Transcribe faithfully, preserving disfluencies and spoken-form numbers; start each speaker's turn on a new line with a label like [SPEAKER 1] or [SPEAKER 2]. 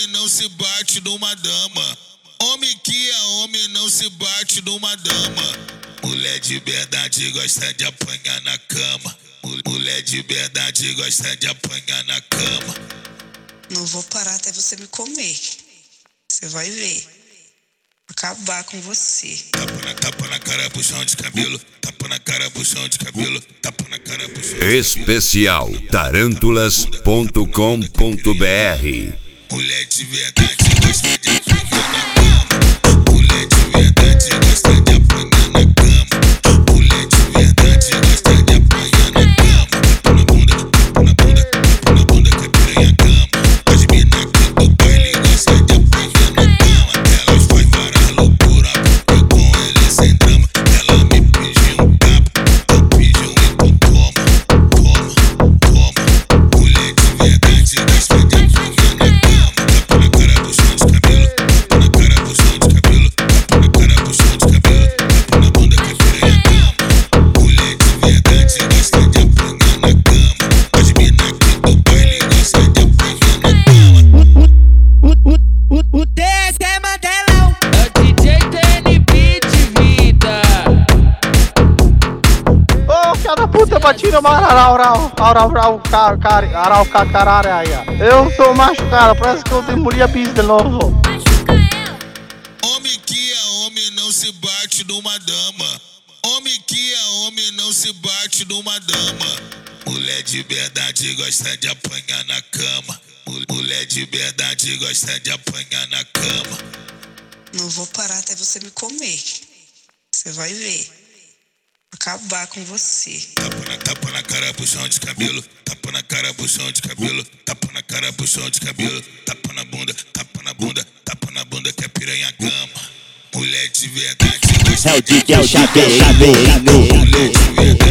[SPEAKER 1] homem não se bate numa dama. Homem que é homem não se bate numa dama. Mulher de verdade gosta de apanhar na cama. Mulher de verdade gosta de apanhar na cama.
[SPEAKER 2] Não vou parar até você me comer. Você vai ver. Acabar com você.
[SPEAKER 1] Tapa na, tapa na cara, puxão de cabelo. Tapa na cara, puxão de cabelo. Tapa na cara, puxão de cabelo.
[SPEAKER 3] Especial tarantulas ponto com ponto br.
[SPEAKER 1] Mulher de verdade gosta de apanhar na cama. Mulher de verdade gosta de apanhar na cama. Mulher de verdade gosta de apanhar na cama. Tapa na bunda, tapa na bunda, tapa na bunda que piranha cama. As mina aqui do baile gosta de apanhar na cama. Elas faz várias loucuras porque com ele sem drama. Ela me pediu um tapa, eu pedi um e tu toma, toma, toma. Mulher de verdade gosta de apanhar na cama. Tapa na cara, puxão de cabelo. Tapa na cara, puxão de cabelo. Tapa na cara, puxão de cabelo. Tapa na bunda que piranha cama. Mulher de verdade gosta de apanhar na cama. As mina aqui do baile gosta de apanhar na cama.
[SPEAKER 4] O, o, o, o D S é Mandelão. É o D J T N Beat, vida.
[SPEAKER 5] Ô, filha da puta, batida, mano, arau, arau, arau, cara, arau, caralho, aí, ó. Eu tô machucado, parece que eu demoli a pista de novo.
[SPEAKER 1] Homem que é homem não se bate numa dama. Homem que é homem não se bate numa dama. Mulher de verdade gosta de apanhar na cama. Mulher de verdade gosta de apanhar na cama.
[SPEAKER 2] Não vou parar até você me comer. Você vai ver. Acabar com você.
[SPEAKER 1] Tapa na, tapa na cara, puxão de cabelo. Tapa na cara, puxão de cabelo. Tapa na cara, puxão de cabelo. Tapa na bunda, tapa na bunda, tapa na bunda que é piranha gama. Mulher de verdade gosta
[SPEAKER 6] É o
[SPEAKER 1] de
[SPEAKER 6] D J Xavier, Xavier, Xavier.
[SPEAKER 1] Mulher de verdade